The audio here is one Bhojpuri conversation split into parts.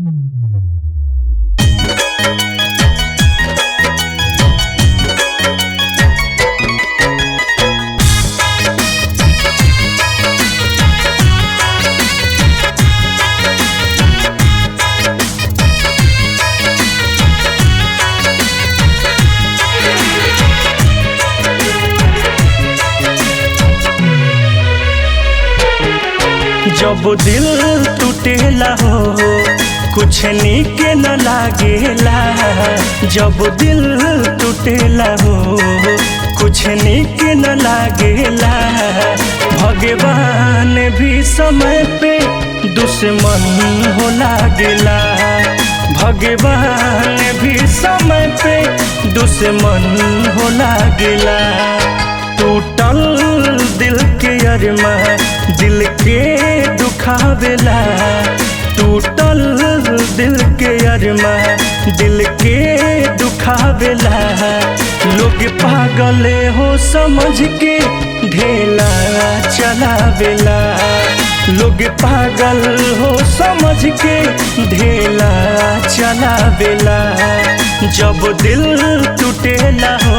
जब दिल टूटेला हो कुछ नीक न लागेला। जब दिल टूटेला हो कुछ नीक न लागेला। भगवान भी समय पे दुश्मन हो लागेला। भगवान भी समय पे दुश्मन हो लागेला। टूटल दिल के अरमा दिल के दुखावेला। टूटल दिल के अरमा दिल के दुखावेला। लोग पागल हो समझ के ढेला चलावेला। लोग पागल हो समझ के ढेला चलावेला। जब दिल टूटेला हो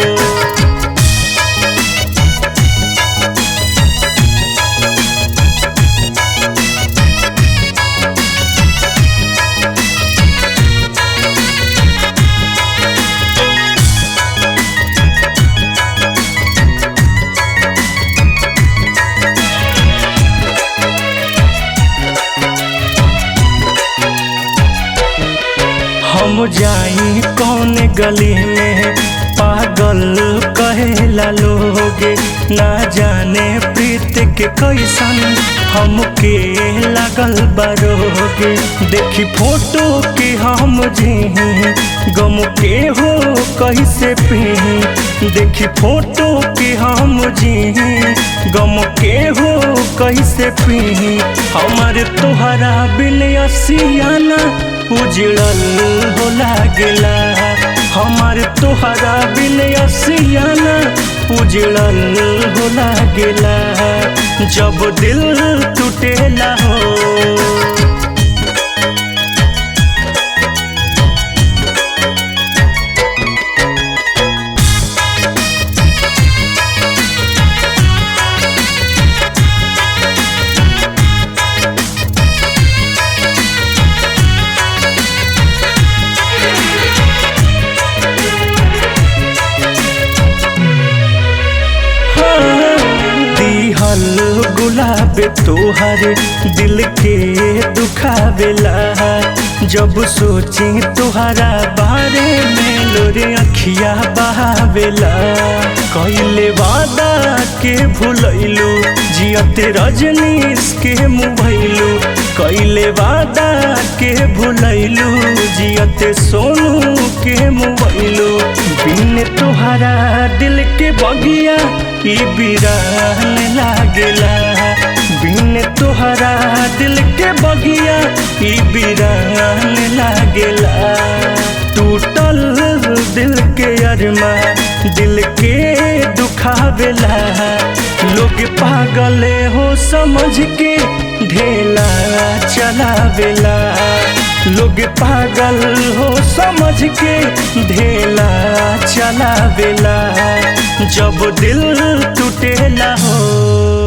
हम जाई कौन गली में पागल कहेला लोग। ना जाने प्रीत के कैसन हमके लागल बरोग। देखी फोटो के हम जी गम के हो कैसे पी। देखी फोटो के हम जी गम के हो कैसे पी। हमारे तोहरा बिन असियाना उजड़ल हो लागेला। हमारे तोहरा बिन असियाना उजड़ल हो लागेला। जब दिल टूटेला हो गुलाब तोहर दिल के दुखावेला। जब सोची तोहरा बारे में लोरे अखिया बहावेला। कइले वादा के भूलैलू जियते रजनीश के मुभैलू। कइले वादा के भूलैलू जियते सोनू के मुभैलू। बिन तोहरा दिल के बगिया ई बिरान लागेला। बिन तोहरा दिल के बगिया ई बिरान लागेला। टूटल दिल के अरमा दिल के दुखावेला। लोग पागल हो समझ के ढेला चलावेला। लोग पागल हो समझ के ढेला चलावेला। जब दिल टूटेला हो